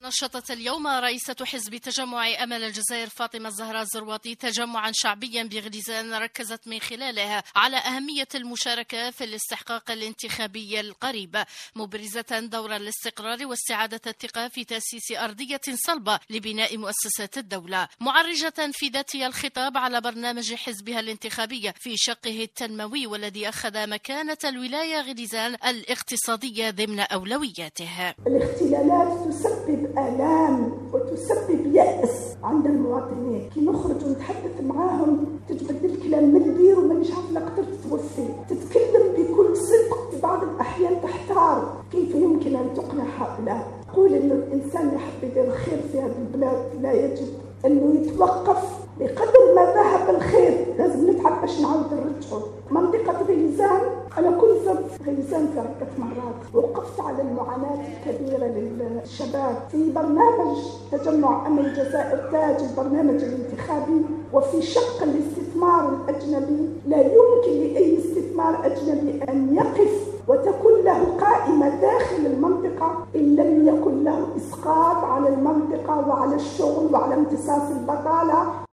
نشطت اليوم رئيسة حزب تجمع أمل الجزائر فاطمة الزهراء الزروادي تجمعا شعبيا بغليزان ركزت من خلاله على أهمية المشاركة في الاستحقاق الانتخابي القريب، مبرزة دور الاستقرار واستعادة الثقة في تأسيس أرضية صلبة لبناء مؤسسات الدولة، معرجة في ذاتها الخطاب على برنامج حزبها الانتخابي في شقه التنموي والذي أخذ مكانة الولاية غليزان الاقتصادية ضمن أولوياته. الاختلالات تسبب آلام وتسبب يأس عند المواطنين، كي نخرج ونتحدث معاهم تتبدل الكلام من البير ومانيش عارفة قدرت توفي، تتكلم بكل صدق، في بعض الأحيان تحتار كيف يمكن أن تقنع هؤلاء. أقول إنه الإنسان يحب يدير الخير في هذه البلاد لا يجب أنه يتوقف بقدر ما ذهب الخير، لازم نتعب باش نعاود نرجعه. منطقة غليزان أنا كنت زرت غليزان في عدة مرات، وقفت على المعاناة الكبيرة للشباب في برنامج تجمع أمل الجزائر تاج البرنامج الانتخابي، وفي شق الاستثمار الأجنبي لا يمكن لأي استثمار أجنبي أن يقف وتكون له قائمة داخل المنطقة إن لم يكن له إسقاط على المنطقة وعلى الشغل وعلى امتصاص البطالة.